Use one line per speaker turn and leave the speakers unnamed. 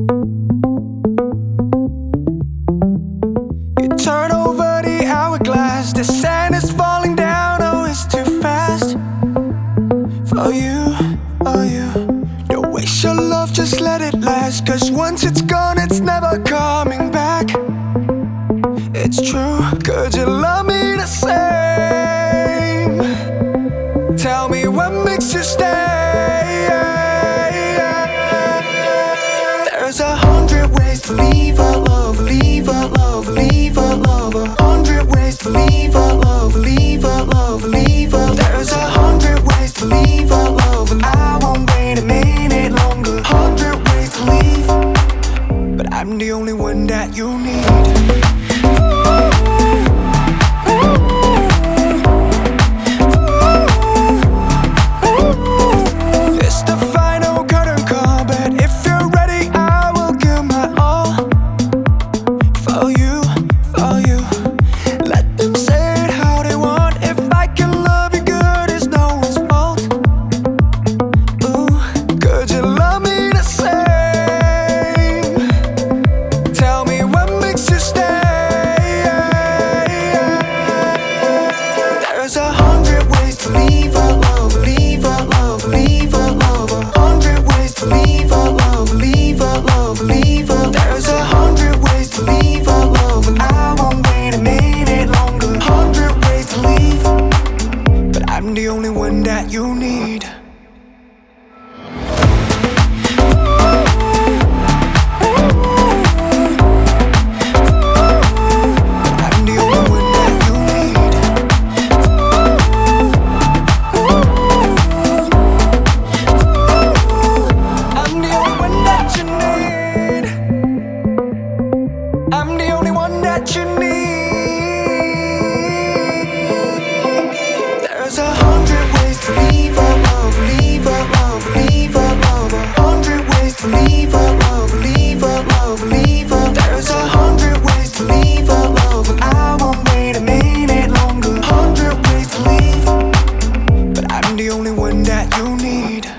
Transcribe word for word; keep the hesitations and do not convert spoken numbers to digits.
You turn over the hourglass, the sand is falling down, oh it's too fast. For you, for you, don't waste your love, just let it last. Cause once it's gone, it's never coming back. It's true, could you love me the same? Tell me what makes you stay. There's a hundred ways to leave a love, leave a love, leave a love. A hundred ways to leave a love, leave a love, leave a. There's a hundred ways to leave a love, and I won't wait a minute longer. Hundred ways to leave, but I'm the only one that you need. There's a hundred ways to leave a love, leave a love, leave a love. A hundred ways to leave a love, leave a love, leave a. There's a hundred ways to leave a love, and I won't wait a minute longer. Hundred ways to leave, but I'm the only one that you need. I'm the only one that you need. There's a hundred ways to leave a love, leave a love, leave a love. A hundred ways to leave a love, leave a love, leave a. There's a hundred ways to leave a love, and I won't wait a minute longer. Hundred ways to leave, but I'm the only one that you need.